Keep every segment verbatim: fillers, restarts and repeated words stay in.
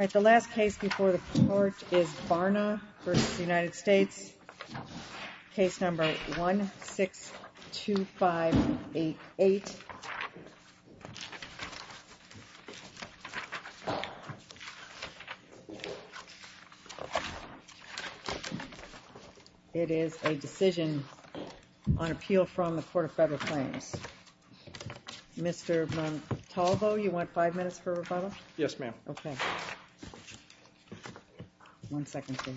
All right, the last case before the court is Barna v. United States, case number one six two five eight eight. It is a decision on appeal from the Court of Federal Claims. Mister Montalvo, you want five minutes for rebuttal? Yes, ma'am. Okay. One second, please.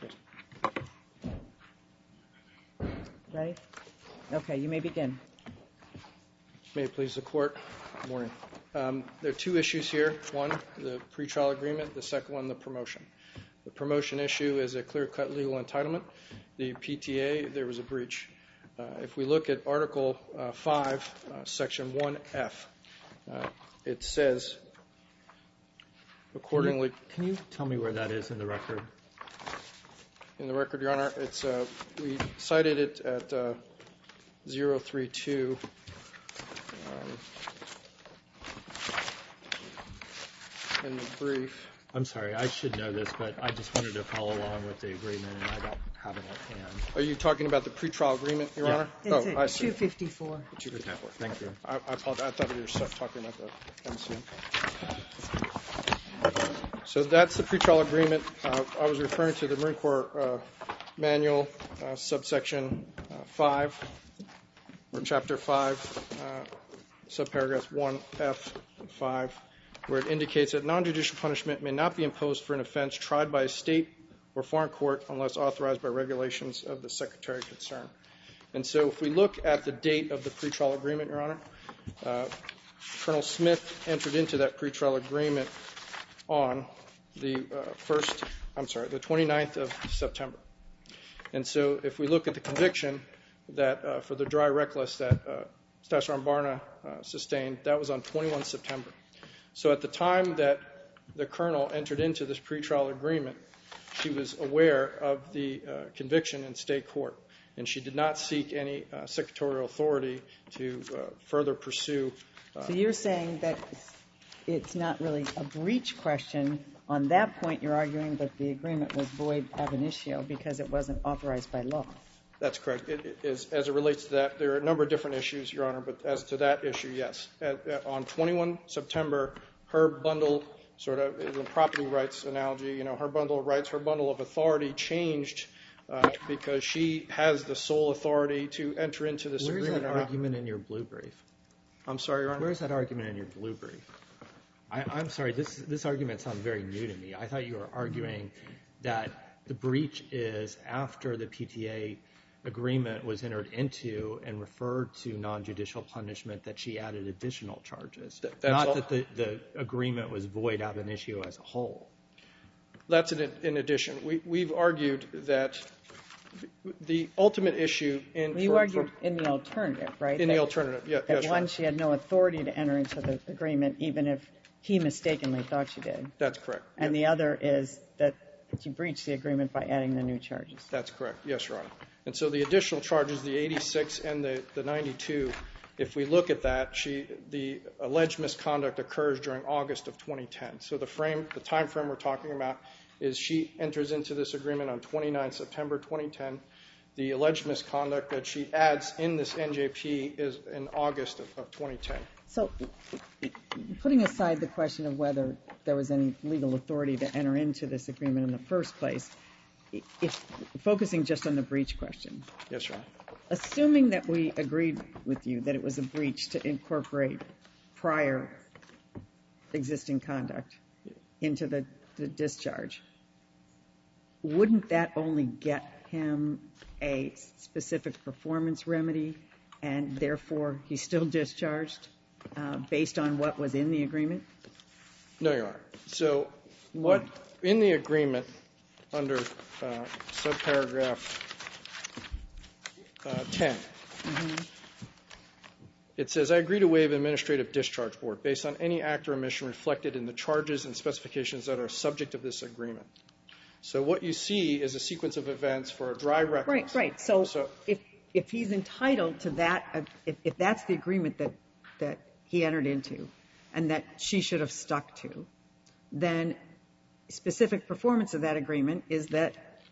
Ready? Okay, you may begin. May it please the Court. Good morning. Um, there are two issues here. One, the pretrial agreement. The second one, the promotion. The promotion issue is a clear-cut legal entitlement. The P T A, there was a breach. Uh, if we look at Article uh, five, uh, Section one F, uh, it says, accordingly... Can you, can you tell me where that is in the record? In the record, Your Honor, it's uh, we cited it at uh, zero three two. Um, in the brief. I'm sorry, I should know this, but I just wanted to follow along with the agreement, and I don't have it at hand. Are you talking about the pretrial agreement, Your Yeah. Honor? It's oh, at I see. two fifty-four. two fifty-four. Thank you. I, I apologize. I thought you were talking about the M C M. So that's the pretrial agreement. Uh, I was referring to the Marine Corps uh, manual, uh, subsection uh, five, or chapter five, uh, subparagraph one F five, where it indicates that non-judicial punishment may not be imposed for an offense tried by a state or foreign court unless authorized by regulations of the Secretary concerned. And so if we look at the date of the pretrial agreement, Your Honor, uh, Colonel Smith entered into that pretrial agreement on the uh, first, I'm sorry, the twenty-ninth of September. And so if we look at the conviction that uh, for the dry reckless that uh, Stash Sergeant Barna uh, sustained, that was on the twenty-first of September. So at the time that the colonel entered into this pretrial agreement, she was aware of the uh, conviction in state court, and she did not seek any uh, secretarial authority to uh, further pursue. Uh, So you're saying that it's not really a breach question. On that point, you're arguing that the agreement was void ab initio because it wasn't authorized by law. That's correct. It, it is, as it relates to that, there are a number of different issues, Your Honor, but as to that issue, yes. At, at, on the twenty-first of September, her bundle, sort of in the property rights analogy, you know, her bundle of rights, her bundle of authority changed uh, because she has the sole authority to enter into this Where's agreement. Where's that argument in your blue brief? I'm sorry, Your Honor? Where's that argument in your blue brief? I, I'm sorry, this, this argument sounds very new to me. I thought you were arguing that the breach is after the P T A agreement was entered into and referred to non-judicial punishment that she added additional charges, That's not all. that the, the agreement was void ab initio as a whole. That's in, in addition. We, we've argued that the ultimate issue in... Well, you for, argued for, in the alternative, right? in that, the alternative, yeah, that yes, Your one, Honor. she had no authority to enter into the agreement, even if he mistakenly thought she did. That's correct. And yeah. the other is that she breached the agreement by adding the new charges. That's correct. Yes, Your Honor. And so the additional charges, the eighty-six and the, the ninety-two, if we look at that, she, the alleged misconduct occurs during August of twenty ten. So the frame, the time frame we're talking about is she enters into this agreement on the twenty-ninth of September twenty ten. The alleged misconduct that she adds in this N J P is in August of, of twenty ten. So putting aside the question of whether there was any legal authority to enter into this agreement in the first place, if focusing just on the breach question. Yes, Your Honor. Assuming that we agreed with you that it was a breach to incorporate prior existing conduct into the, the discharge, wouldn't that only get him a specific performance remedy and therefore he's still discharged uh, based on what was in the agreement? No, Your Honor. So what in the agreement under uh, subparagraph uh, ten, mm-hmm. It says, I agree to waive administrative discharge board based on any act or omission reflected in the charges and specifications that are subject of this agreement. So what you see is a sequence of events for a dry reckless. Right, right. So, so if if he's entitled to that, if, if that's the agreement that, that he entered into and that she should have stuck to, then specific performance of that agreement is that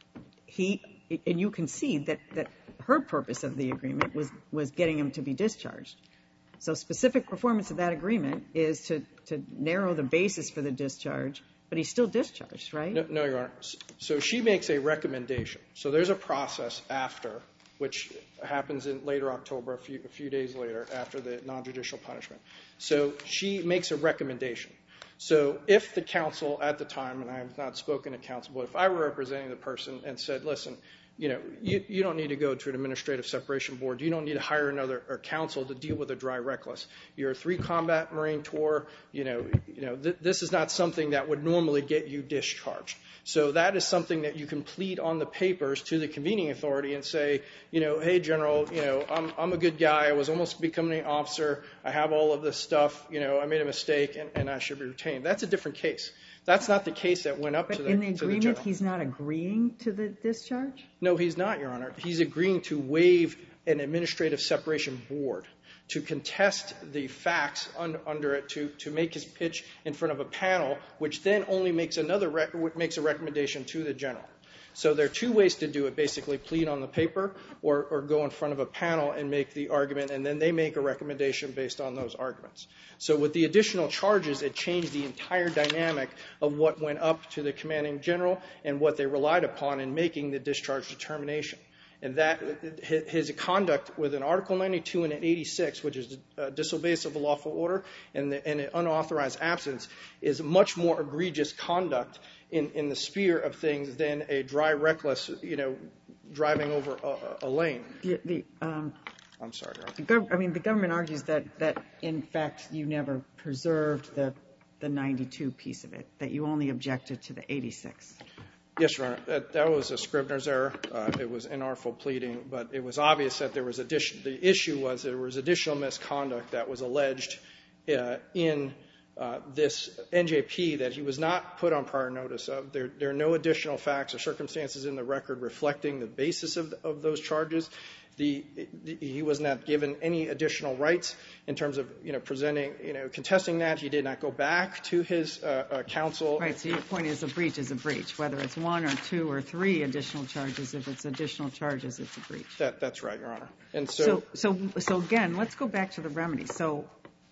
he, and you concede that, that her purpose of the agreement was, was getting him to be discharged. So specific performance of that agreement is to, to narrow the basis for the discharge, but he's still discharged, right? No, no, Your Honor. So she makes a recommendation. So there's a process after, which happens in later October, a few, a few days later, after the non-judicial punishment. So she makes a recommendation. So if the counsel at the time, and I have not spoken to counsel, but if I were representing the person and said, listen, you know, you, you don't need to go to an administrative separation board. You don't need to hire another or counsel to deal with a dry reckless. You're a three combat Marine tour. You know, you know th- this is not something that would normally get you discharged. So that is something that you can plead on the papers to the convening authority and say, you know, hey, General, you know, I'm, I'm a good guy. I was almost becoming an officer. I have all of this stuff. You know, I made a mistake, and, and I should be retained. That's a different case. That's not the case that went up but to the, in the to the agreement, general. he's not agreeing to the discharge? No, he's not, Your Honor. He's agreeing to waive an administrative separation board to contest the facts un, under it, to, to make his pitch in front of a panel, which then only makes another rec, makes a recommendation to the general. So there are two ways to do it, basically plead on the paper or, or go in front of a panel and make the argument, and then they make a recommendation based on those arguments. So with the additional charges, it changed the entire dynamic of what went up to the commanding general and what they relied upon in making the discharge determination. And that his conduct with an Article ninety-two and an eighty-six, which is a disobedience of a lawful order and, the, and an unauthorized absence, is much more egregious conduct in, in the sphere of things than a dry, reckless, you know, driving over a, a lane. The, the, um, I'm sorry. the gov- I mean, the government argues that, that, in fact, you never preserved the, the ninety-two piece of it, that you only objected to the eighty-six. Yes, Your Honor. That, that was a Scribner's error. Uh, it was inartful pleading, but it was obvious that there was addition. The issue was there was additional misconduct that was alleged uh, in uh, this N J P that he was not put on prior notice of. There, there are no additional facts or circumstances in the record reflecting the basis of, of those charges. The, the, he was not given any additional rights in terms of, you know, presenting, you know, contesting that. He did not go back to his uh, uh, counsel. Right, so your point is a breach is a breach, whether it's one or two or three additional charges. If it's additional charges, it's a breach. That, that's right, Your Honor. And so, So, so, so again, let's go back to the remedy. So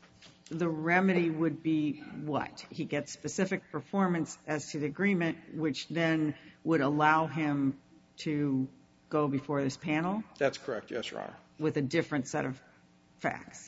the remedy would be what? He gets specific performance as to the agreement, which then would allow him to go before this panel? That's correct, yes, Your Honor. With a different set of facts?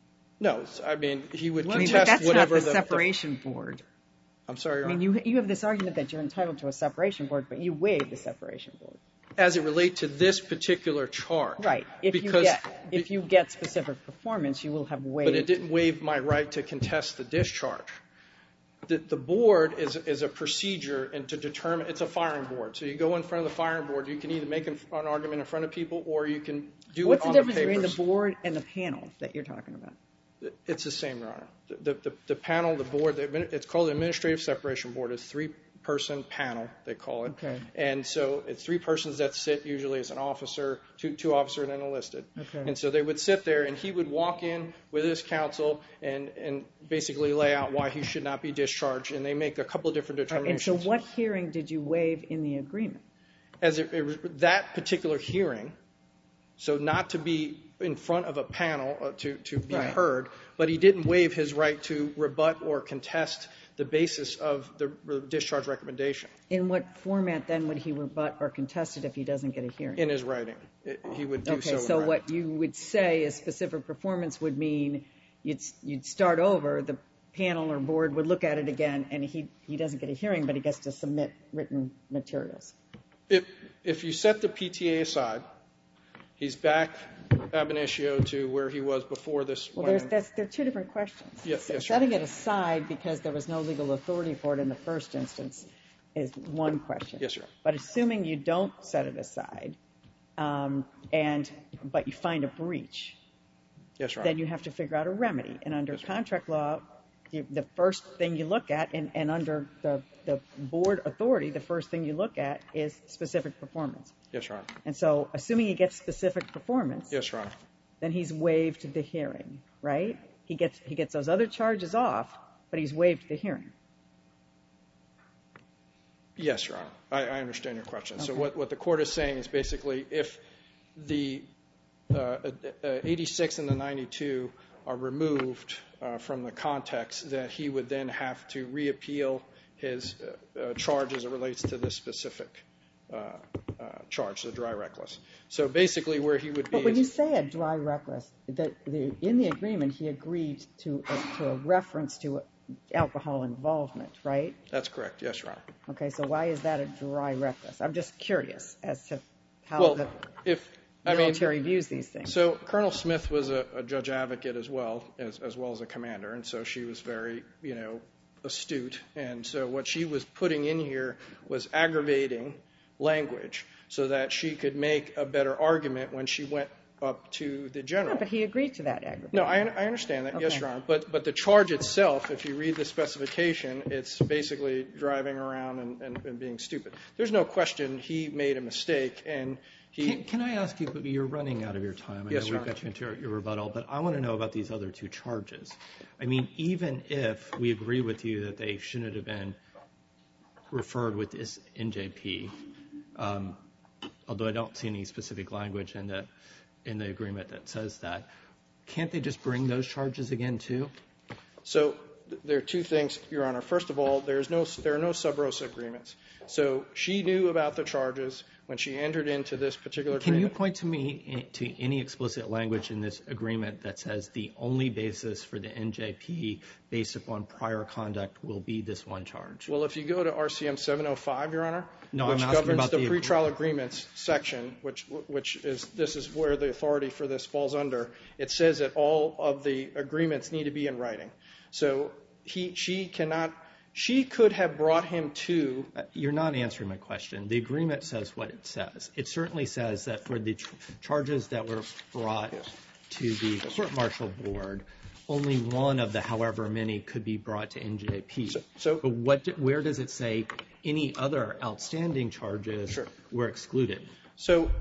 No, I mean, he would I mean, contest but that's whatever not the, the separation the, board. I'm sorry, Your I Honor. mean, you, you have this argument that you're entitled to a separation board, but you waive the separation board. As it relates to this particular charge. Right. If, because, you get, if you get specific performance, you will have waived. But it didn't waive my right to contest the discharge. The, the board is, is a procedure and to determine, it's a firing board. So you go in front of the firing board, you can either make an, an argument in front of people or you can do What's it on the the difference papers. between the board and the panel that you're talking about? It's the same, Your Honor. The, the, the panel, the board, the, it's called the Administrative Separation Board. It's a three-person panel, they call it. Okay. And so it's three persons that sit usually as an officer, two, two officers and an enlisted. Okay. And so they would sit there and he would walk in with his counsel and, and basically lay out why he should not be discharged. And they make a couple of different determinations. And so what hearing did you waive in the agreement? As it, it was that particular hearing, so not to be in front of a panel uh, to, to be right. heard, but he didn't waive his right to rebut or contest the basis of the discharge recommendation. In what format then would he rebut or contest it if he doesn't get a hearing? In his writing. It, he would do okay, so. Okay, so in what you would say is specific performance would mean you'd, you'd start over, the panel or board would look at it again, and he, he doesn't get a hearing, but he gets to submit written materials. If, if you set the P T A aside, he's back ab initio to where he was before this. Well, there's, that's, they're two different questions. Yes, so yes, setting it aside because there was no legal authority for it in the first instance is one question. Yes, sir. But assuming you don't set it aside, um, and but you find a breach, yes, then you have to figure out a remedy. And under yes, contract law, you, the first thing you look at, and, and under the, the board authority, the first thing you look at is specific performance. Yes, Your Honor. And so, assuming he gets specific performance, yes, Your Honor, then he's waived the hearing, right? He gets he gets those other charges off, but he's waived the hearing. Yes, Your Honor. I, I understand your question. Okay. So what, what the court is saying is basically if the uh, uh, eighty-six and the ninety-two are removed uh, from the context, that he would then have to reappeal his uh, uh, charge as it relates to this specific uh, uh, charge, the dry reckless. So basically where he would be... But when you say a dry reckless, the, the, in the agreement he agreed to a, to a reference to alcohol involvement, right? That's correct. Yes, Your Honor. Okay, so why is that a dry reckless? I'm just curious as to how Well, the if, I military mean, views these things. So Colonel Smith was a, a judge advocate as well, as, as well as a commander, and so she was very, you know, astute. And so what she was putting in here was aggravating language so that she could make a better argument when she went up to the general. Yeah, but he agreed to that aggravation. No, I, I understand that. Okay. Yes, Your Honor. But but the charge itself, if you read the specification, it's basically driving around and, and, and being stupid. There's no question he made a mistake, and he... Can, can I ask you, you're running out of your time. I Yes, know Your we've Honor. got you into your, your rebuttal, but I want to know about these other two charges. I mean, even if we agree with you that they shouldn't have been referred with this N J P, um, although I don't see any specific language in the in the agreement that says that, can't they just bring those charges again too? So th- there are two things, Your Honor. First of all, there's no, there are no sub rosa agreements. So she knew about the charges when she entered into this particular Can you agreement. point to me to any explicit language in this agreement that says the only basis for the N J P based upon prior conduct will be this one charge? Well, if you go to R C M seven oh five, Your Honor, No, which I'm asking governs about the the- pretrial agreements section, which which is this is where the authority for this falls under. It says that all of the agreements need to be in writing. So he she cannot she could have brought him to. You're not answering my question. The agreement says what it says. It certainly says that for the tr- charges that were brought Yes. to the court-martial board, only one of the however many could be brought to N J P. So- so- but what, where does it say any other outstanding charges Sure. were excluded? So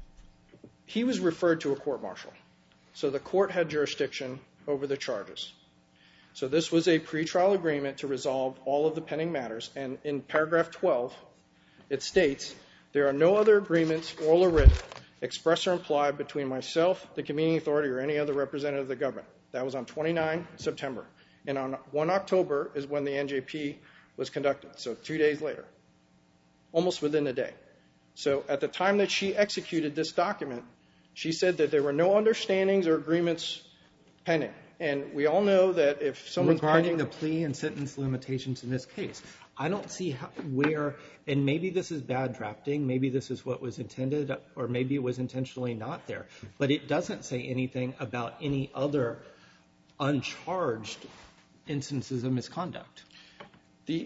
he was referred to a court martial. So the court had jurisdiction over the charges. So this was a pretrial agreement to resolve all of the pending matters. And in paragraph twelve, it states, there are no other agreements, oral or written, express or implied between myself, the convening authority, or any other representative of the government. That was on the twenty-ninth of September. And on the first of October is when the N J P was conducted. So two days later, almost within a day. So at the time that she executed this document, she said that there were no understandings or agreements pending. And we all know that if someone's Regarding pending, the plea and sentence limitations in this case, I don't see how, where, and maybe this is bad drafting, maybe this is what was intended, or maybe it was intentionally not there, but it doesn't say anything about any other uncharged instances of misconduct. the,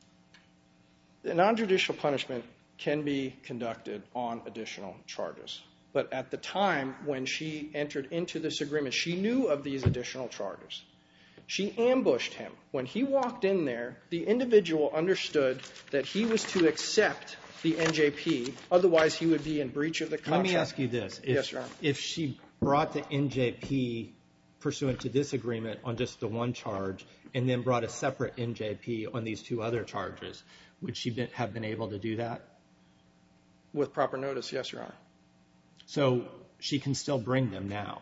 the non-judicial punishment can be conducted on additional charges. But at the time when she entered into this agreement, she knew of these additional charges. She ambushed him. When he walked in there, the individual understood that he was to accept the N J P, otherwise he would be in breach of the contract. Let me ask you this. If, Yes, Your Honor. If she brought the N J P pursuant to this agreement on just the one charge, and then brought a separate N J P on these two other charges, would she been, have been able to do that? With proper notice, yes, Your Honor. So she can still bring them now.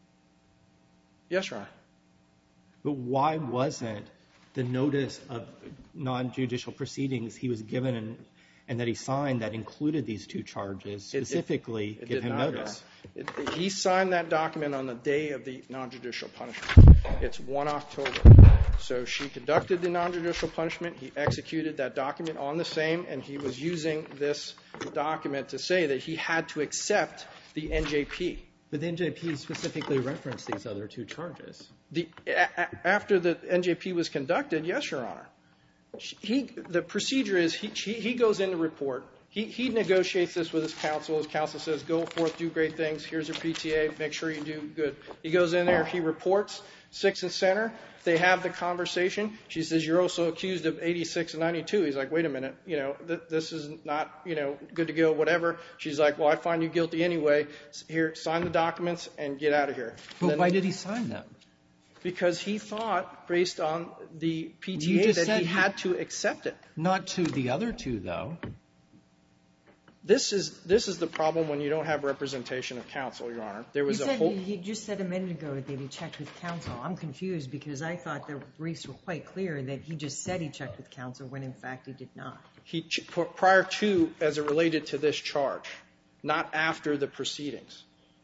Yes, Your Honor. But why wasn't the notice of non-judicial proceedings he was given and, and that he signed that included these two charges specifically It give did him not, Your notice? Honor. It, he signed that document on the day of the non-judicial punishment. It's the first of October. So she conducted the non-judicial punishment. He executed that document on the same, and he was using this document to say that he had to accept the N J P. But the N J P specifically referenced these other two charges. The, a, after the N J P was conducted, yes, Your Honor. He, the procedure is he, he, he goes in to report. He, he negotiates this with his counsel. His counsel says, go forth, do great things. Here's your P T A. Make sure you do good. He goes in there. He reports. Six and center. They have the conversation. She says, you're also accused of eighty-six and ninety-two. He's like, wait a minute. You know, th- this is not, you know, good to go, whatever. She's like, well, I find you guilty anyway. Here, sign the documents and get out of here. But Then- why did he sign them? because he thought, based on the P T A, that he had to accept it. Not to the other two, though. This is this is the problem when you don't have representation of counsel, Your Honor. There was you a said, whole. You just said a minute ago that he checked with counsel. I'm confused because I thought the briefs were quite clear that he just said he checked with counsel when, in fact, he did not. He ch- prior to, as it related to this charge, not after the proceedings.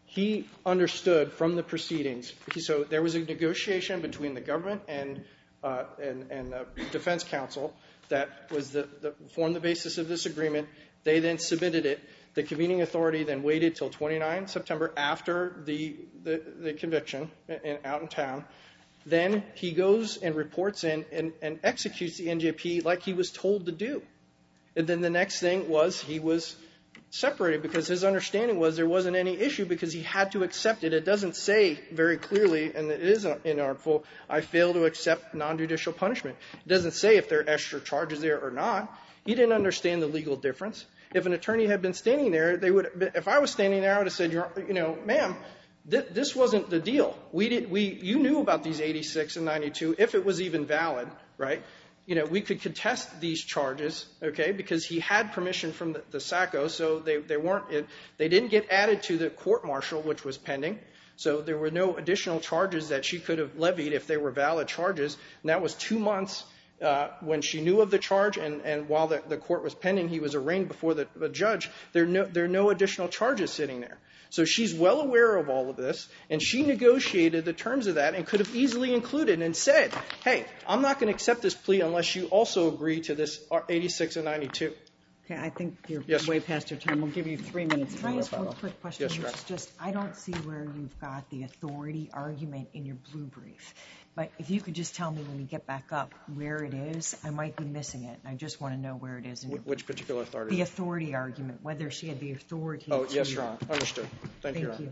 He understood from the proceedings. He, so there was a negotiation between the government and uh, and, and uh, defense counsel that was the, the formed the basis of this agreement. They then submitted it. The convening authority then waited till the twenty-ninth of September after the, the, the conviction in, out in town. Then he goes and reports in and, and executes the N J P like he was told to do. And then the next thing was he was separated because his understanding was there wasn't any issue because he had to accept it. It doesn't say very clearly, and it is inartful, I fail to accept non-judicial punishment. It doesn't say if there are extra charges there or not. He didn't understand the legal difference. If an attorney had been standing there, they would. If I was standing there, I would have said, you know, ma'am, th- this wasn't the deal. We did. We you knew about these eighty-six and ninety-two, if it was even valid, right? You know, we could contest these charges, okay, because he had permission from the, the S A C O, so they they weren't. It, they didn't get added to the court martial, which was pending. So there were no additional charges that she could have levied if they were valid charges. And that was two months. Uh, when she knew of the charge and, and while the, the court was pending, he was arraigned before the, the judge, there are, no, there are no additional charges sitting there. So she's well aware of all of this, and she negotiated the terms of that and could have easily included and said, hey, I'm not going to accept this plea unless you also agree to this eighty-six and ninety-two. Okay, I think you're yes, way past your time. We'll give you three minutes. Can I ask one quick question? Yes, which is just, I don't see where you've got the authority argument in your blue brief. But if you could just tell me when we get back up where it is, I might be missing it. I just want to know where it is. In your Which brief. particular authority? The authority argument, whether she had the authority oh, to... Oh, yes, Your Honor. Understood. Thank, Thank you, Your Honor. you.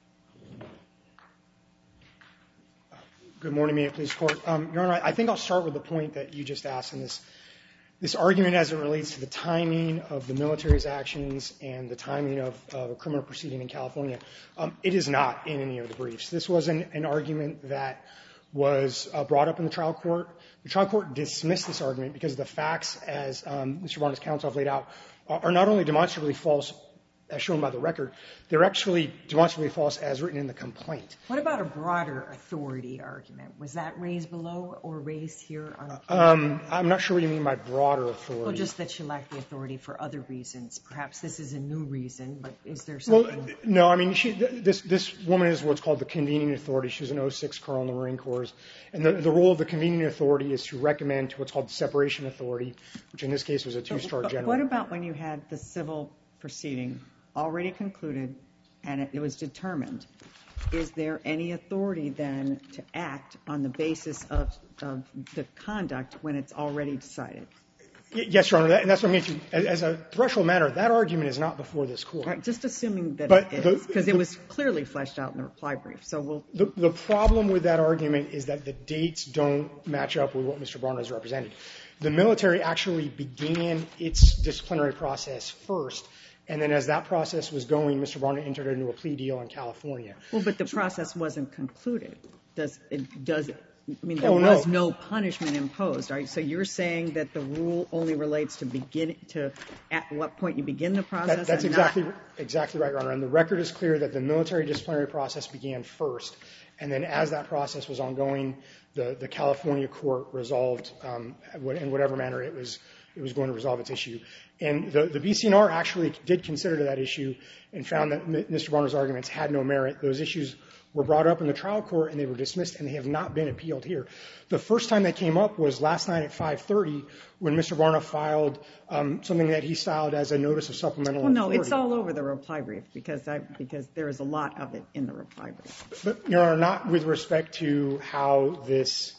Good morning, may it please court. Um, Your Honor, I think I'll start with the point that you just asked in this this argument as it relates to the timing of the military's actions and the timing of uh, a criminal proceeding in California. Um, it is not in any of the briefs. This was an, an argument that was uh, brought up in the trial court. The trial court dismissed this argument because the facts, as um, Mister Bonner's counsel have laid out, are, are not only demonstrably false, as shown by the record, they're actually demonstrably false as written in the complaint. What about a broader authority argument? Was that raised below or raised here on appeal? Um, I'm not sure what you mean by broader authority. Well, just that she lacked the authority for other reasons. Perhaps this is a new reason, but is there something? Well, no, I mean, she, this, this woman is what's called the convening authority. She's an oh six colonel in the Marine Corps. And the, the role of the convening authority is to recommend to what's called the separation authority, which in this case was a two-star But general. what about when you had the civil proceeding already concluded and it, it was determined? Is there any authority then to act on the basis of, of the conduct when it's already decided? Yes, Your Honor, that, and that's what I mean. To, as, as a threshold matter, that argument is not before this court. Right, just assuming that But it the- is, because it the- was clearly fleshed out in the reply brief. So we'll. The, the problem with that argument is that the dates don't match up with what Mister Barner has represented. The military actually began its disciplinary process first, and then as that process was going, Mister Barner entered into a plea deal in California. Well, but the process wasn't concluded. Does it, does it, I mean, there Oh, no. was no punishment imposed, right? So you're saying that the rule only relates to begin, to at what point you begin the process? That, that's and exactly, not, exactly right, Your Honor. And the record is clear that the military disciplinary process began first, and then as that process was ongoing, the, the California court resolved, um, in whatever manner it was, it was going to resolve its issue. And the, the B C N R actually did consider that issue and found that Mister Barner's arguments had no merit. Those issues were brought up in the trial court and they were dismissed, and they have not been appealed here. The first time they came up was last night at five thirty when Mister Barner filed um, something that he styled as a notice of supplemental well, no, authority. it's all over the reply brief because I, because there is a lot of it in the reply brief. But, Your Honor, not with respect to how this,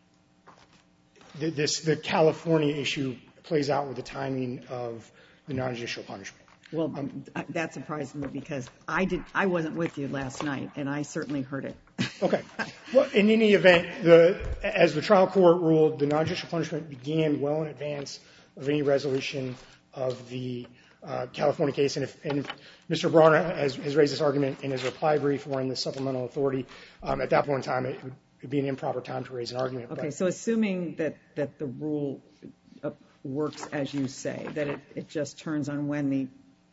this the California issue plays out with the timing of the non-judicial punishment. Well, um, that surprised me because I did, I wasn't with you last night, and I certainly heard it. Okay. Well, in any event, the, as the trial court ruled, the non-judicial punishment began well in advance of any resolution of the uh, California case. And if, and if Mister Barner has, has raised this argument in his reply brief or in the supplemental authority, um, at that point in time, it would, it'd be an improper time to raise an argument. Okay, but, so assuming that, that the rule uh, works as you say, that it, it just turns on when the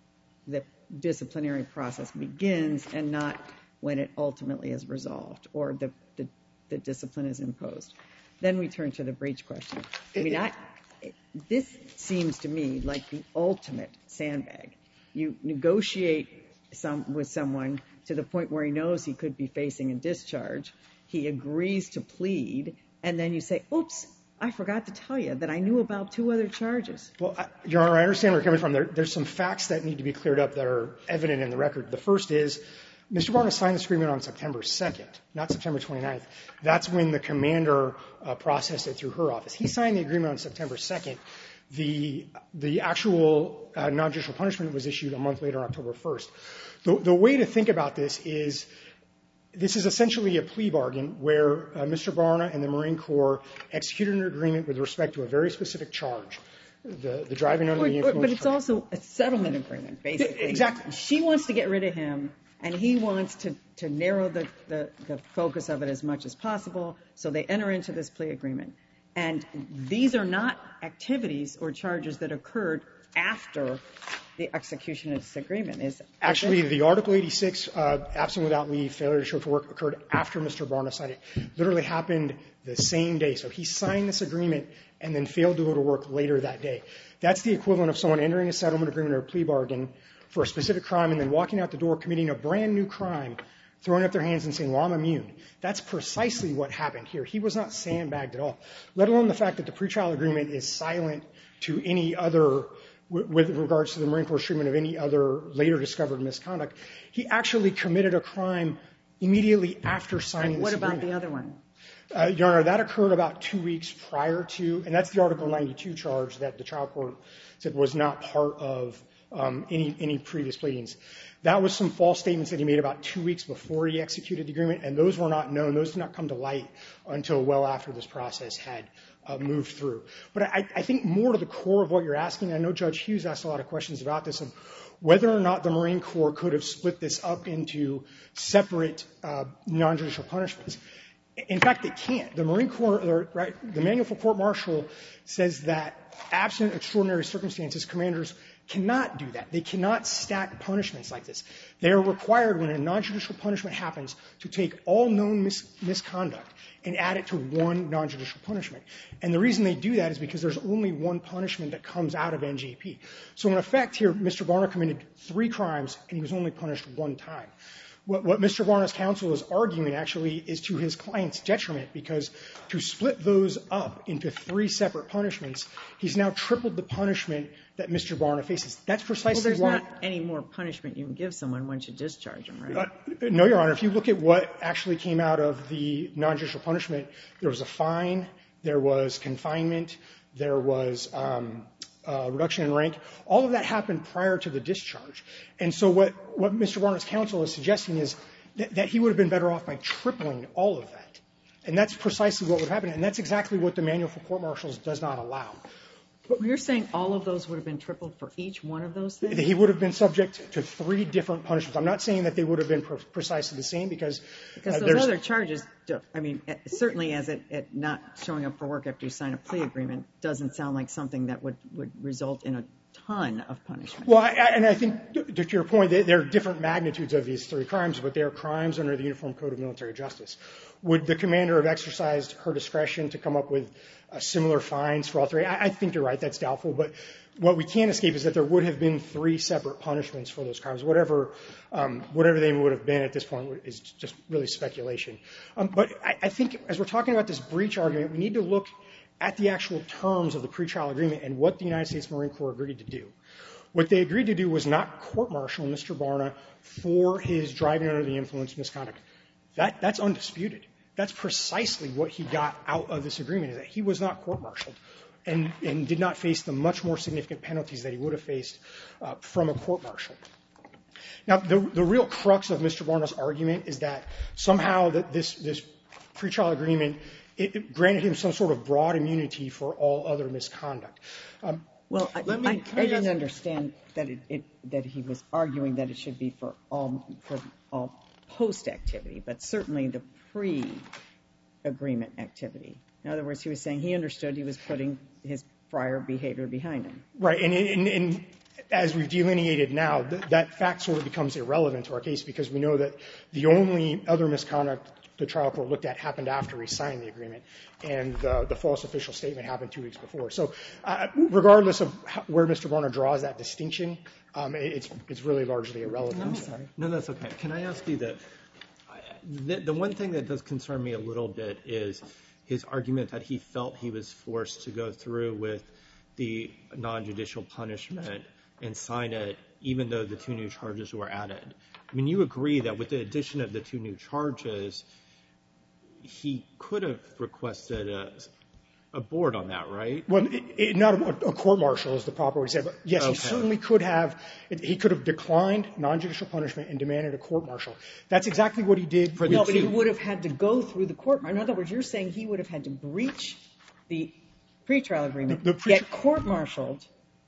the disciplinary process begins and not when it ultimately is resolved or the, the, the discipline is imposed. Then we turn to the breach question. I mean, I, this seems to me like the ultimate sandbag. You negotiate some with someone to the point where he knows he could be facing a discharge. He agrees to plead, and then you say, oops, I forgot to tell you that I knew about two other charges. Well, I, Your Honor, I understand where you're coming from. There, there's some facts that need to be cleared up that are evident in the record. The first is Mister Barna signed this agreement on September second, not September twenty-ninth. That's when the commander uh, processed it through her office. He signed the agreement on September second. The, the actual uh, non-judicial punishment was issued a month later, on October first. The, the way to think about this is this is essentially a plea bargain where uh, Mister Barna and the Marine Corps executed an agreement with respect to a very specific charge, the, the driving under But, the influence. but it's charge. also a settlement agreement, basically. Exactly. She wants to get rid of him, and he wants to, to narrow the, the, the focus of it as much as possible, so they enter into this plea agreement. And these are not activities or charges that occurred after the execution of this agreement. Is Actually, the Article eighty-six, uh, absent without leave, failure to show for work, occurred after Mister Barna signed it. Literally happened the same day. So he signed this agreement and then failed to go to work later that day. That's the equivalent of someone entering a settlement agreement or a plea bargain for a specific crime and then walking out the door, committing a brand new crime, throwing up their hands and saying, well, I'm immune. That's precisely what happened here. He was not sandbagged at all, let alone the fact that the pretrial agreement is silent to any other, with regards to the Marine Corps treatment of any other later discovered misconduct. He actually committed a crime immediately after signing what this about agreement. the other one? Uh, Your Honor, that occurred about two weeks prior to, and that's the Article ninety-two charge that the trial court said was not part of um, any, any previous pleadings. That was some false statements that he made about two weeks before he executed the agreement, and those were not known. Those did not come to light until well after this process had uh, moved through. But I, I think more to the core of what you're asking, I know Judge Hughes asked a lot of questions about this, of whether or not the Marine Corps could have split this up into separate uh, non-judicial punishments. In fact, they can't. The Marine Corps, or, right, the Manual for Court Martial says that absent extraordinary circumstances, commanders cannot do that. They cannot stack punishments like this. They are required, when a non-judicial punishment happens, to take all known mis- misconduct and add it to one non-judicial punishment. And the reason they do that is because there's only one punishment that comes out of N J P. So in effect here, Mister Barna committed three crimes, and he was only punished one time. What, what Mister Barna's counsel is arguing, actually, is to his client's detriment, because to split those up into three separate punishments, he's now tripled the punishment that Mister Barna faces. That's precisely well, why... there's not any more punishment you can give someone once you discharge them, right? Uh, no, Your Honor. If you look at what actually came out of the non-judicial punishment, there was a fine, there was confinement, there was... Um, Uh, reduction in rank. All of that happened prior to the discharge. And so what, what Mister Barna's counsel is suggesting is that, that he would have been better off by tripling all of that. And that's precisely what would happen. And that's exactly what the Manual for Court Martials does not allow. But you're saying all of those would have been tripled for each one of those things? He would have been subject to three different punishments. I'm not saying that they would have been pre- precisely the same, because... Because uh, those there's, other charges, do, I mean, certainly as it, it not showing up for work after you sign a plea agreement doesn't sound like something that would, would result in a ton of punishment. Well, I, I, and I think, to your point, they, there are different magnitudes of these three crimes, but they are crimes under the Uniform Code of Military Justice. Would the commander have exercised her discretion to come up with uh, similar fines for all three? I, I think you're right. That's doubtful. But what we can't escape is that there would have been three separate punishments for those crimes. Whatever, um, whatever they would have been at this point is just really speculation. Um, but I, I think as we're talking about this breach argument, we need to look at the actual terms of the pretrial agreement and what the United States Marine Corps agreed to do. What they agreed to do was not court-martial Mister Barna for his driving under the influence misconduct. That, that's undisputed. That's precisely what he got out of this agreement, is that he was not court-martialed and, and did not face the much more significant penalties that he would have faced uh, from a court-martial. Now, the, the real crux of Mister Barna's argument is that somehow that this, this pretrial agreement it, it granted him some sort of broad immunity for all other misconduct. Um, Well, I, Let me- I, can I I didn't ask- understand that it, it that he was arguing that it should be for all for all post activity, but certainly the pre agreement activity. In other words, he was saying he understood he was putting his prior behavior behind him. Right. And, and, and as we've delineated now, th- that fact sort of becomes irrelevant to our case because we know that the only other misconduct the trial court looked at happened after he signed the agreement, and the, the false official statement happened two weeks before. So uh, regardless of how, where Mister Varner draws that distinction, um, it, it's, it's really largely irrelevant. I'm sorry. No, that's okay. Can I ask you that? The, the one thing that does concern me a little bit is his argument that he felt he was forced to go through with the non-judicial punishment and sign it even though the two new charges were added. I mean, you agree that with the addition of the two new charges, he could have requested a, a board on that, right? Well, it, it, not a, a court-martial is the proper way to say it, but yes, Okay. he certainly could have. It, he could have declined non-judicial punishment and demanded a court-martial. That's exactly what he did. For No, the but he two. would have had to go through the court. In other words, you're saying he would have had to breach the pretrial agreement, The- the pre- get court-martialed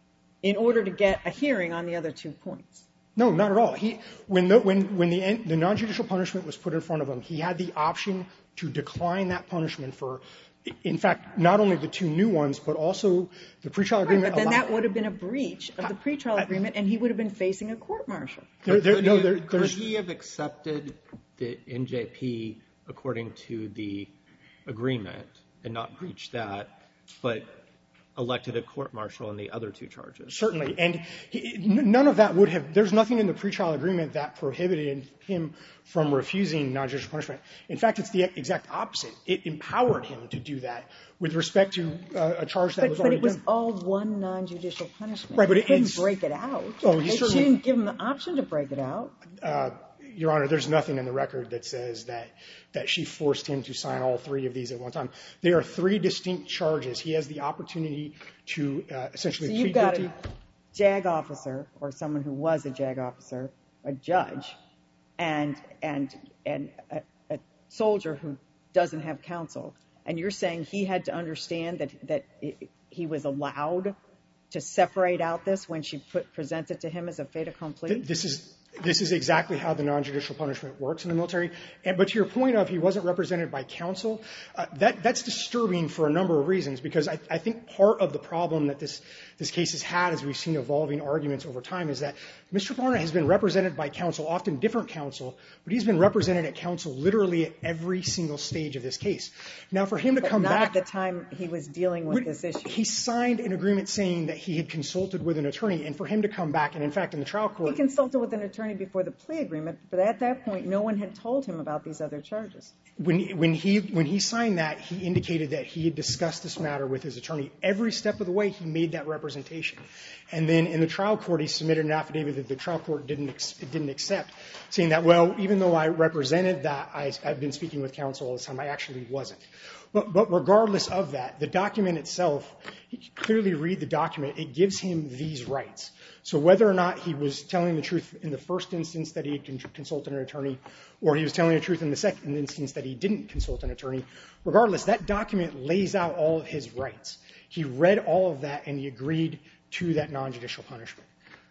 in order to get a hearing on the other two points. No, not at all. He, when the, when, when the, the non-judicial punishment was put in front of him, he had the option to decline that punishment for, in fact, not only the two new ones, but also the pretrial Right, agreement. but then allowed- that would have been a breach of the pretrial agreement, and he would have been facing a court-martial. There, there, Could no, he- there, could there's, he have accepted the N J P according to the agreement and not breached that, but elected a court-martial on the other two charges? certainly. And he, n- none of that would have, there's nothing in the pretrial agreement that prohibited him from refusing non-judicial punishment. In fact, it's the exact opposite. It empowered him to do that with respect to uh, a charge that But, was but already it was done. all one non-judicial punishment. Right, but he it- couldn't it's- break it out. Oh, he They- certainly- She didn't give him the option to break it out. Uh, Your Honor, there's nothing in the record that says that, that she forced him to sign all three of these at one time. There are three distinct charges. He has the opportunity to uh, essentially So plead you've got guilty. a JAG officer, or someone who was a JAG officer, a judge, and and and a, a soldier who doesn't have counsel, and you're saying he had to understand that that it, he was allowed to separate out this when she put, presents it to him as a fait accompli? Th- This is this is exactly how the non-judicial punishment works in the military. And, but to your point of he wasn't represented by counsel, uh, that that's disturbing for a number of reasons, because I, I think part of the problem that this this case has had, as we've seen evolving arguments over time, is that Mister Varner has been represented by counsel, often different counsel, but he's been represented at counsel literally at every single stage of this case. Now, for him to But come not back, at the time he was dealing with When- this issue. He signed an agreement saying that he had consulted with an attorney, and for him to come back, and in fact, in the trial He court, consulted with an attorney before the plea agreement, but at that point, no one had told him about these other charges. when when he when he signed that, he indicated that he had discussed this matter with his attorney. Every step of the way, he made that representation. And then in the trial court, he submitted an affidavit that the trial court didn't ex- didn't accept, saying that, well, even though I represented that, I, I've been speaking with counsel all this time, I actually wasn't. But, but regardless of that, the document itself, you can clearly read the document, it gives him these rights. So whether or not he was telling the truth in the first instance that he had con- consulted an attorney, or he was telling the truth in the second instance that he didn't consult an attorney, regardless, that document lays out all of his rights. He read all of that, and he agreed to that non-judicial punishment.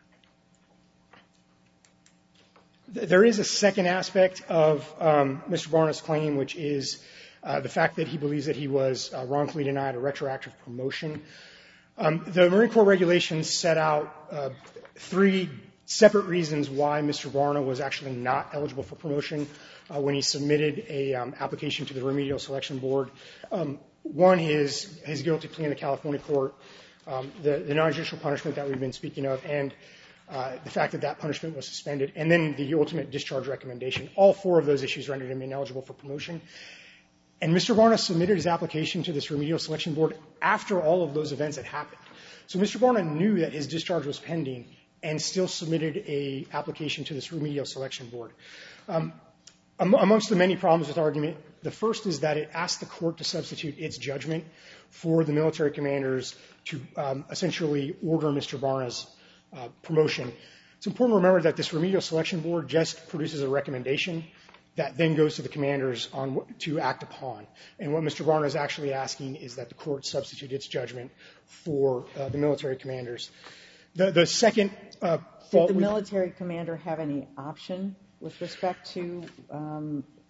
There is a second aspect of um, Mister Varner's claim, which is uh, the fact that he believes that he was uh, wrongfully denied a retroactive promotion. Um, the Marine Corps regulations set out uh, three separate reasons why Mister Varner was actually not eligible for promotion uh, when he submitted a um, application to the Remedial Selection Board. Um, one, his, his guilty plea in the California court, um, the, the non-judicial punishment that we've been speaking of, and uh, the fact that that punishment was suspended, and then the ultimate discharge recommendation. All four of those issues rendered him ineligible for promotion. And Mister Varner submitted his application to this Remedial Selection Board after all of those events had happened. So Mister Varner knew that his discharge was pending and still submitted a application to this Remedial Selection Board. Um, am- amongst the many problems with the argument, the first is that it asked the court to substitute its judgment for the military commanders to um, essentially order Mister Varner's uh, promotion. It's important to remember that this Remedial Selection Board just produces a recommendation that then goes to the commanders on what to act upon. And what Mister Varner is actually asking is that the court substitute its judgment for uh, the military commanders. The, the second uh, fault... Did the we- military commander have any option with respect to um,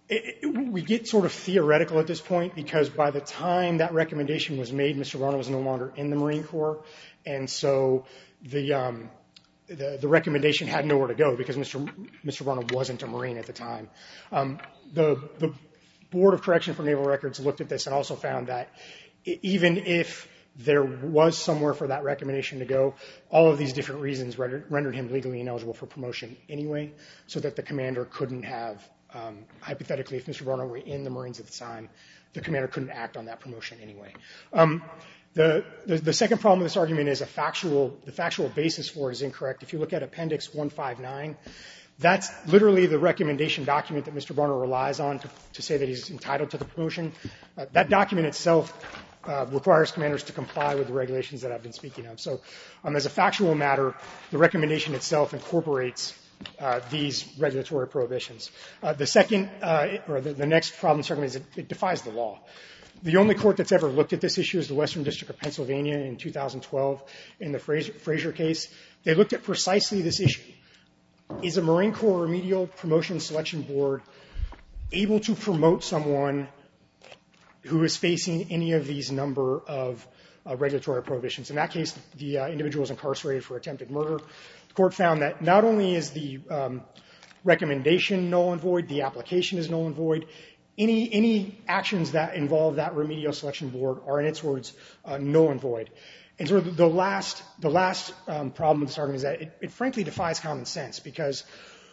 it, it, we get sort of theoretical at this point because by the time that recommendation was made, Mister Barna was no longer in the Marine Corps, and so the um, the, the recommendation had nowhere to go because Mister Mister Barna wasn't a Marine at the time. Um, the the Board of Correction for Naval Records looked at this and also found that even if there was somewhere for that recommendation to go, all of these different reasons rendered, rendered him legally ineligible for promotion anyway, so that the commander couldn't have, um, hypothetically, if Mister Barna were in the Marines at the time, the commander couldn't act on that promotion anyway. Um, the, the, the second problem with this argument is a factual, the factual basis for it is incorrect. If you look at Appendix one fifty-nine, that's literally the recommendation document that Mister Barna relies on to, to say that he's entitled to the promotion. Uh, that document itself uh, requires commanders to comply with the regulations that I've been speaking of. So um, as a factual matter, the recommendation itself incorporates uh, these regulatory prohibitions. Uh, the second, uh, or the, the next problem with this argument is it, it defies the law. The only court that's ever looked at this issue is the Western District of Pennsylvania in two thousand twelve in the Fraser, Fraser case. They looked at precisely this issue. Is a Marine Corps Remedial Promotion Selection Board able to promote someone who is facing any of these number of uh, regulatory prohibitions? In that case, the uh, individual was incarcerated for attempted murder. The court found that not only is the um, recommendation null and void, the application is null and void. Any, any actions that involve that Remedial Selection Board are, in its words, uh, null and void. And sort of the last, the last um, problem with this argument is that it, it frankly defies common sense, because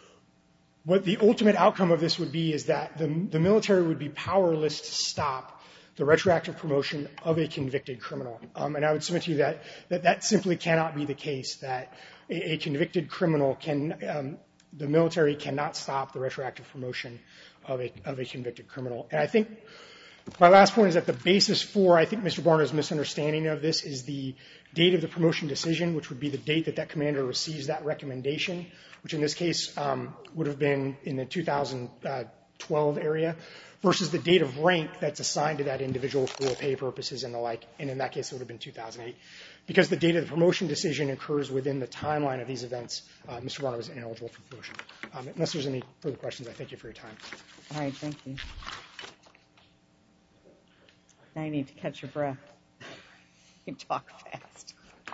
what the ultimate outcome of this would be is that the, the military would be powerless to stop the retroactive promotion of a convicted criminal. Um, and I would submit to you that, that that simply cannot be the case, that a, a convicted criminal can, um, the military cannot stop the retroactive promotion of a, of a convicted criminal. And I think my last point is that the basis for, I think, Mister Barna's misunderstanding of this is the date of the promotion decision, which would be the date that that commander receives that recommendation, which in this case um, would have been in the two thousand twelve area, versus the date of rank that's assigned to that individual for pay purposes and the like. And in that case, it would have been two thousand eight. Because the date of the promotion decision occurs within the timeline of these events, uh, Mister Barna was ineligible for promotion. Um, unless there's any further questions, I thank you for your time. All right, thank you. Now you need to catch your breath. You talk fast.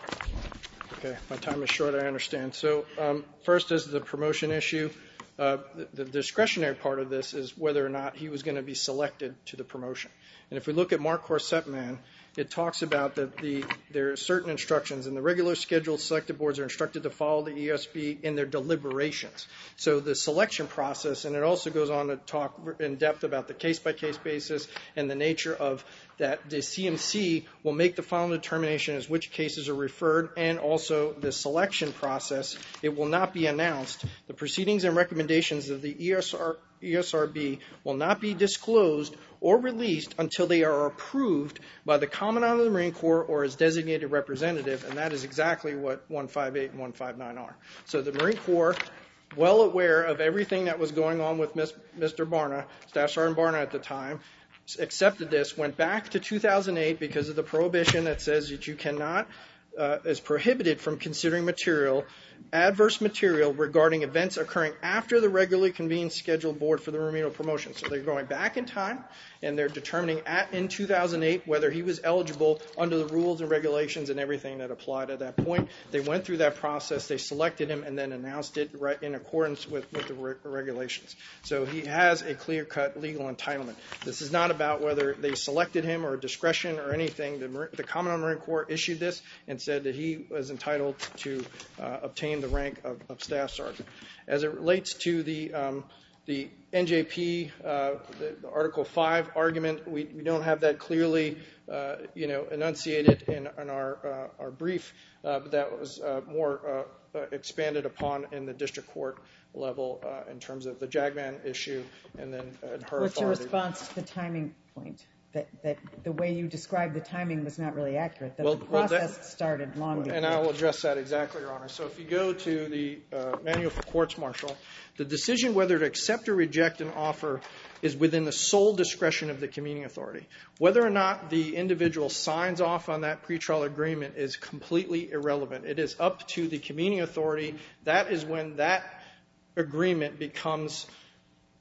Okay, my time is short, I understand. So um, first is the promotion issue. Uh, the, the discretionary part of this is whether or not he was going to be selected to the promotion. And if we look at Mark Corsetman, it talks about that the, there are certain instructions, and the regular scheduled selected boards are instructed to follow the E S B in their deliberations. So the selection process, and it also goes on to talk in depth about the case-by-case basis and the nature of that the C M C will make the final determination as which cases are referred, and also the selection process. It will not be announced. The proceedings and recommendations of the E S R, E S R B will not be disclosed or released until they are approved by the Commandant of the Marine Corps or his designated representative, and that is exactly what one fifty-eight and one fifty-nine are. So the Marine Corps, well aware of everything that was going on with Mister Barna, Staff Sergeant Barna at the time, accepted this, went back to two thousand eight because of the prohibition that says that you cannot, uh, is prohibited from considering material, adverse material regarding events occurring after the regularly convened scheduled board for the remedial promotion. So they're going back in time, and they're determining at, in two thousand eight whether he was eligible under the rules and regulations and everything that applied at that point. They went through that process, they selected him, and then announced it right in accordance with, with the re- regulations. So he has a clear-cut legal entitlement. This is not about whether they selected him or discretion or anything. The, the Commandant of the Marine Corps issued this and said that he was entitled to uh, obtain the rank of, of Staff Sergeant. As it relates to the um, the N J P, uh, the, the Article five argument, we, we don't have that clearly, uh, you know, enunciated in, in our uh, our brief, uh, but that was uh, more uh, uh, expanded upon in the district court level uh, in terms of the Jagman issue, and then uh, her. What's your authority. response to the timing point? That, that the way you described the timing was not really accurate. That well, the process well, that, started long before. And I will address that exactly, Your Honor. So if you go to the uh, Manual for Courts Martial, the decision whether to accept or reject an offer is within the sole discretion of the commuting authority. Whether or not the individual signs off on that pretrial agreement is completely irrelevant. It is up to the commuting authority. That is when that agreement becomes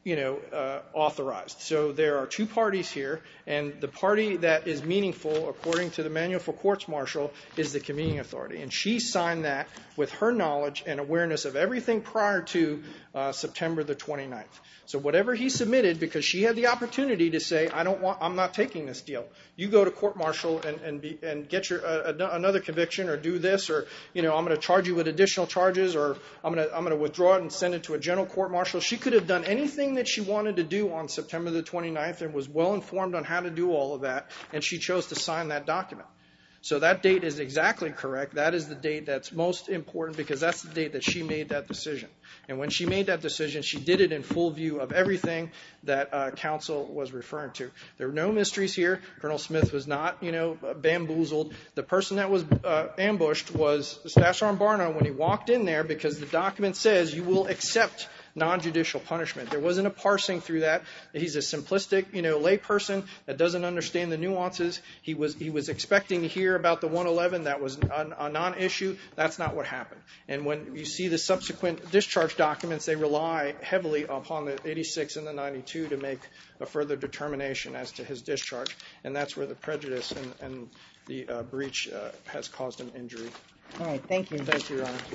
you know, uh, authorized. So there are two parties here, and the party that is meaningful, according to the Manual for Courts-Martial, is the convening authority. And she signed that with her knowledge and awareness of everything prior to uh, September the twenty-ninth. So whatever he submitted, because she had the opportunity to say, I don't want, I'm not taking this deal. You go to court-martial and and, be, and get your uh, another conviction, or do this, or you know, I'm going to charge you with additional charges, or I'm going to I'm going to withdraw it and send it to a general court-martial. She could have done anything that she wanted to do on September the twenty-ninth and was well informed on how to do all of that, and she chose to sign that document. So that date is exactly correct. That is the date that's most important, because that's the date that she made that decision. And when she made that decision, she did it in full view of everything that uh, counsel was referring to. There were no mysteries here. Colonel Smith was not, you know, bamboozled. The person that was uh, ambushed was Staff Sergeant Barno when he walked in there, because the document says you will accept non-judicial punishment. There wasn't a parsing through that. He's a simplistic, you know, lay person that doesn't understand the nuances. He was he was expecting to hear about the one eleven. That was a, a non-issue. That's not what happened. And when you see the subsequent discharge documents, they rely heavily upon the eighty-six and the ninety-two to make a further determination as to his discharge. And that's where the prejudice and, and the uh, breach uh, has caused him injury. All right. Thank you. Thank you, Your Honor.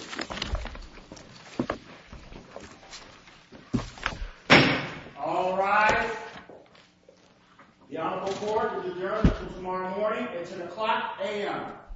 All rise. The Honorable Court is adjourned until tomorrow morning at ten o'clock a m